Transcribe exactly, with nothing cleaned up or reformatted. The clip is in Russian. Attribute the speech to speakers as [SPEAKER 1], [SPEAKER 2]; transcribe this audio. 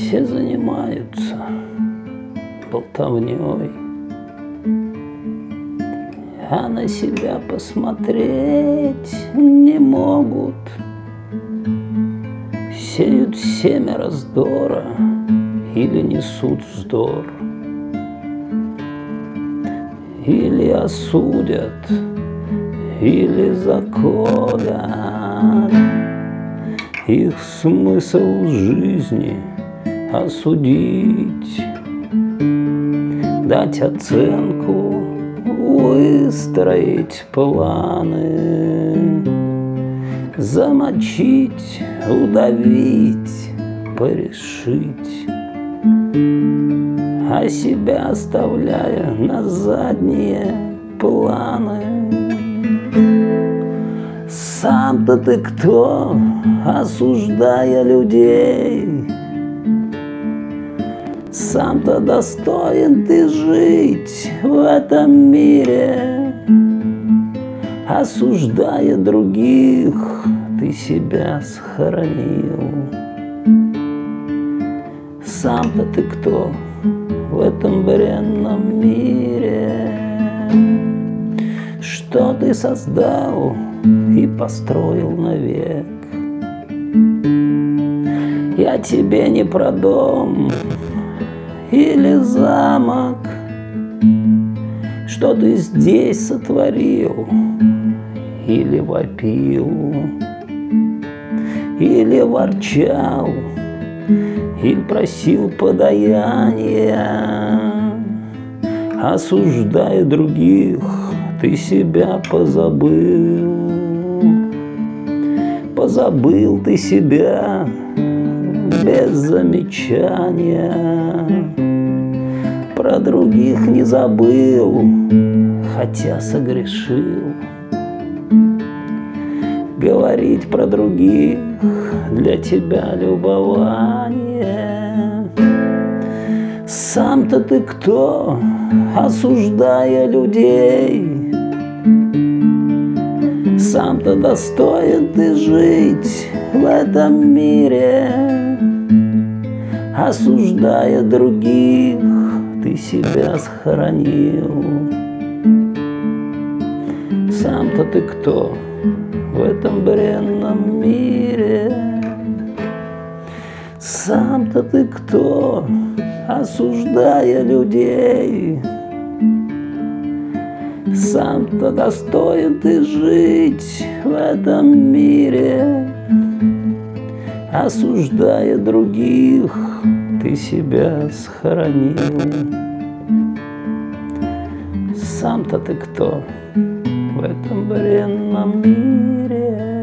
[SPEAKER 1] Все занимаются болтовней, а на себя посмотреть не могут. Сеют семя раздора или несут вздор, или осудят, или заколят. Их смысл жизни осудить, дать оценку, выстроить планы, замочить, удавить, порешить, а себя оставляя на задние планы. Сам-то ты кто, осуждая людей? Сам-то достоин ты жить в этом мире. Осуждая других, ты себя схоронил. Сам-то ты кто в этом бренном мире? Что ты создал и построил навек? Я тебе не про дом или замок, что ты здесь сотворил или вопил, или ворчал, или просил подаяния. Осуждая других, ты себя позабыл. Позабыл ты себя без замечания. Про других не забыл, хотя согрешил. Говорить про других для тебя любование. Сам-то ты кто, осуждая людей? Сам-то достоин ты жить в этом мире. Осуждая других, ты себя схоронил. Сам-то ты кто в этом бренном мире? Сам-то ты кто, осуждая людей? Сам-то достоин ты жить в этом мире. Осуждая других, ты себя схоронил. Сам-то ты кто в этом бренном мире?